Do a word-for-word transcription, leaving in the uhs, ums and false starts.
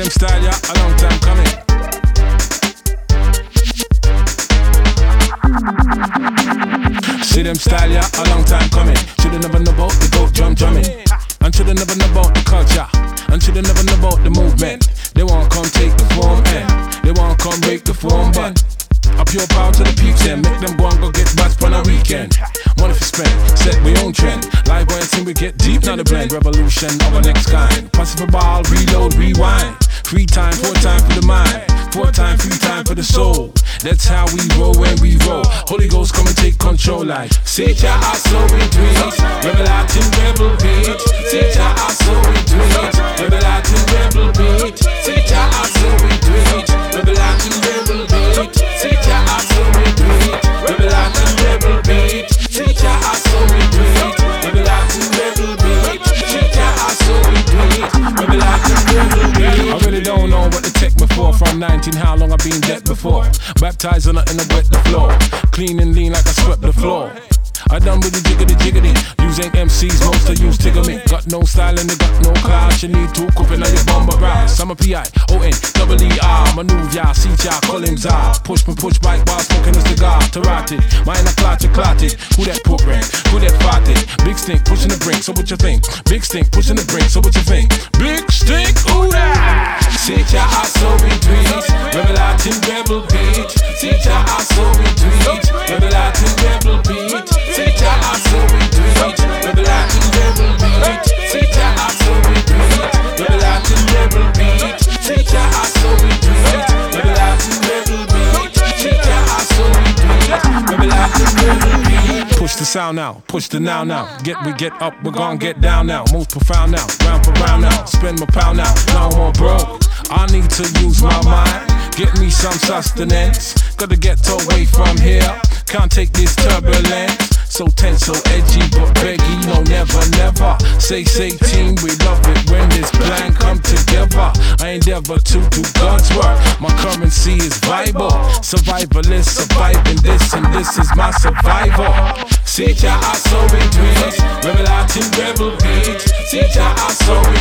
them style, yeah, a long time coming. See them style, yeah, a long time coming. Shoulda never know about the goat drum drumming. And shoulda never know about the culture. And shoulda never know about the movement. They won't come take the form, and they won't come break the form, but a pure power to the peaks and make them go and go get bats on a weekend. Money for spend, set we own trend. Live boy until we get deep, now the blend. Revolution of a next kind. Pass it for ball, reload, rewind. Free time, four time for the mind. Four time, free time for the soul. That's how we roll when we roll. Holy Ghost come and take control like Secha I saw we do it. Rebel Latin rebel beat. Secha I saw we do it. Rebel Latin rebel beat. Secha I saw we do it. Rebel Latin rebel beat. Secha I saw we do it. Rebel Latin rebel beat. Secha I saw we do it. Rebel Latin rebel beat. Secha I saw we do it. Rebel Latin rebel beat. I really don't know what to take me for. From nineteen, how long I been dead before. Baptized on nothing to wet the floor. Clean and lean like I swept the floor. I done with the jiggity jiggity. Using M Cs, most of use tigger me. Got no style and they got no class. You need to cook in on your bomber rouse. I'm a P I O N double E R. Maneuver ya, see ya, call him Zah. Push me push bike while smoking a cigar. Tarate, mine a clot, clotted. Who that put rank? Who that farted? Big stink pushing the brink, so what you think? Big stink pushing the brink, so what you think? Big stink, who that? See ya, I saw we tweet. Rebel Latin rebel beat. See ya, I saw we tweet. Rebel Latin rebel beat. See ya, I saw we tweet. Rebel Latin rebel beat. See ya, I saw we tweet. Rebel Latin rebel beat. See ya, I saw we tweet. Rebel Latin rebel beat. See ya, I saw we tweet. Rebel Latin rebel beat. Push the sound now, push the now now. Get we get up, we're gon' get down now. Most profound now, round for round now. Spend my pound now, no more broke. I need to use my mind. Get me some sustenance. Gotta get away from here. Can't take this turbulence. So tense, so edgy, but beggy, no never, never. Say, say team, we love it when this plan come together. I endeavor to do God's work. My currency is Bible. Survivalist, surviving this, and this is my survival. See ya, I saw it tweet. Rebel Latin rebel beat. See ya, I saw it